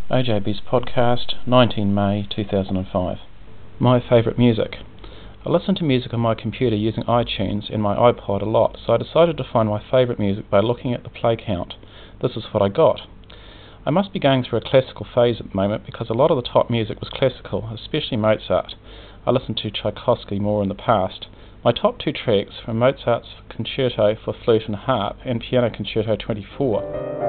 OJB's podcast, 19 May 2005. My favourite music. I listen to music on my computer using iTunes and my iPod a lot, so I decided to find my favourite music by looking at the play count. This is what I got. I must be going through a classical phase at the moment because a lot of the top music was classical, especially Mozart. I listened to Tchaikovsky more in the past. My top two tracks are Mozart's Concerto for Flute and Harp and Piano Concerto 24.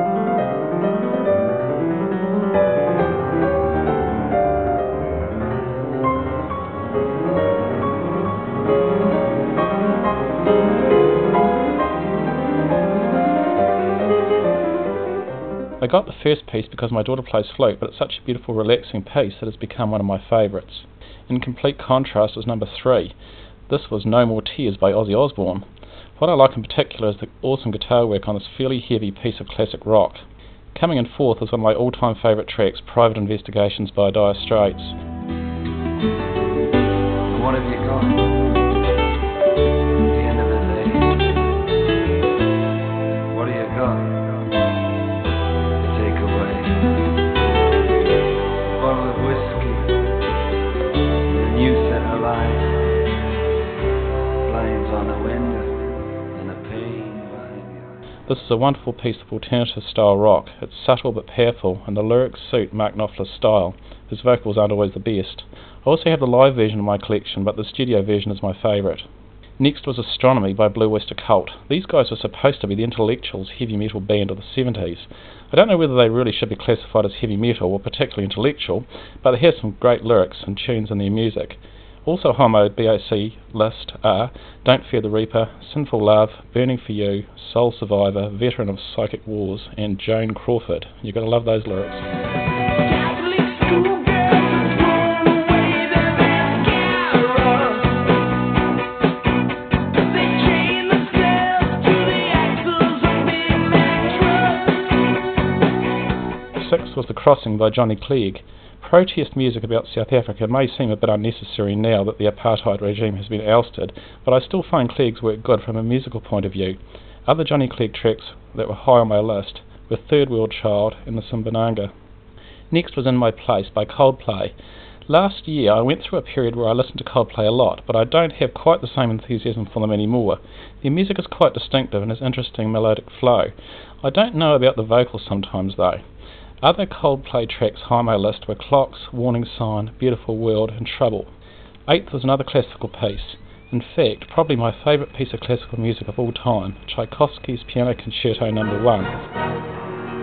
I got the first piece because my daughter plays flute, but it's such a beautiful, relaxing piece that it's become one of my favourites. In complete contrast is number 3. This was No More Tears by Ozzy Osbourne. What I like in particular is the awesome guitar work on this fairly heavy piece of classic rock. Coming in fourth is one of my all-time favourite tracks, Private Investigations by Dire Straits. What have you got? This is a wonderful piece of alternative style rock. It's subtle but powerful, and the lyrics suit Mark Knopfler's style. His vocals aren't always the best. I also have the live version in my collection, but the studio version is my favourite. Next was Astronomy by Blue Oyster Cult. These guys were supposed to be the Intellectuals heavy metal band of the 70s. I don't know whether they really should be classified as heavy metal or particularly intellectual, but they have some great lyrics and tunes in their music. Also on my BOC list are Don't Fear the Reaper, Sinful Love, Burning for You, Soul Survivor, Veteran of Psychic Wars, and Joan Crawford. You've got to love those lyrics. Sixth was The Crossing by Johnny Clegg. Protest music about South Africa may seem a bit unnecessary now that the apartheid regime has been ousted, but I still find Clegg's work good from a musical point of view. Other Johnny Clegg tracks that were high on my list were Third World Child and The Simbinanga. Next was In My Place by Coldplay. Last year I went through a period where I listened to Coldplay a lot, but I don't have quite the same enthusiasm for them anymore. Their music is quite distinctive and has interesting melodic flow. I don't know about the vocals sometimes though. Other Coldplay tracks high on my list were Clocks, Warning Sign, Beautiful World and Trouble. Eighth was another classical piece. In fact, probably my favourite piece of classical music of all time, Tchaikovsky's Piano Concerto No. 1.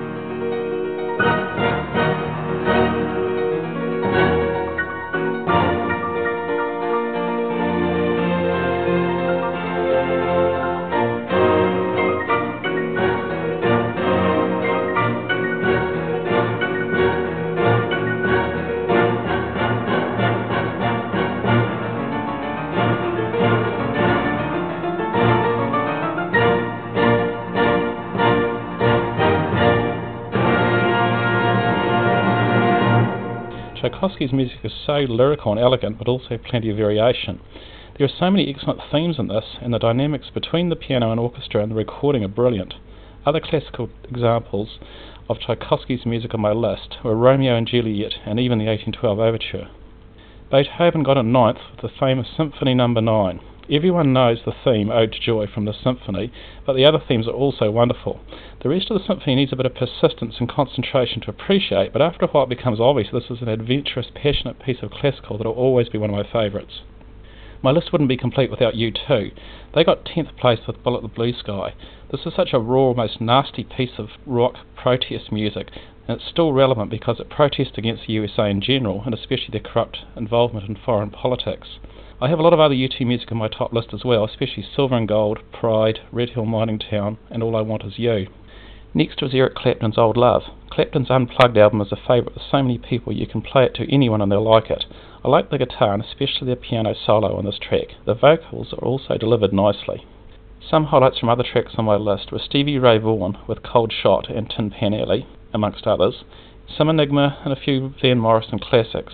Tchaikovsky's music is so lyrical and elegant, but also plenty of variation. There are so many excellent themes in this, and the dynamics between the piano and orchestra and the recording are brilliant. Other classical examples of Tchaikovsky's music on my list were Romeo and Juliet and even the 1812 Overture. Beethoven got a ninth with the famous Symphony No. 9. Everyone knows the theme Ode to Joy from the symphony, but the other themes are also wonderful. The rest of the symphony needs a bit of persistence and concentration to appreciate, but after a while it becomes obvious this is an adventurous, passionate piece of classical that will always be one of my favourites. My list wouldn't be complete without U2. They got 10th place with Bullet the Blue Sky. This is such a raw, almost nasty piece of rock protest music, and it's still relevant because it protests against the USA in general, and especially their corrupt involvement in foreign politics. I have a lot of other U2 music on my top list as well, especially Silver and Gold, Pride, Red Hill Mining Town, and All I Want Is You. Next was Eric Clapton's Old Love. Clapton's Unplugged album is a favourite with so many people you can play it to anyone and they'll like it. I like the guitar and especially the piano solo on this track. The vocals are also delivered nicely. Some highlights from other tracks on my list were Stevie Ray Vaughan with Cold Shot and Tin Pan Alley, amongst others, some Enigma and a few Van Morrison classics.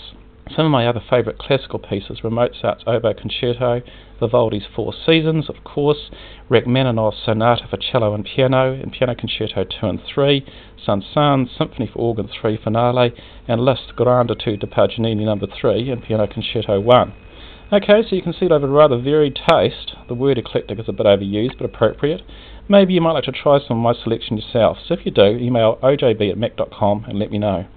Some of my other favourite classical pieces were Mozart's Oboe Concerto, Vivaldi's Four Seasons, of course, Rachmaninoff's Sonata for Cello and Piano Concerto 2 and 3, Saint-Saëns' Symphony for Organ 3 Finale, and Liszt Grande Etude de Paganini No. 3 and Piano Concerto 1. Okay, so you can see that I have a rather varied taste. The word eclectic is a bit overused, but appropriate. Maybe you might like to try some of my selection yourself. So if you do, email ojb@mac.com and let me know.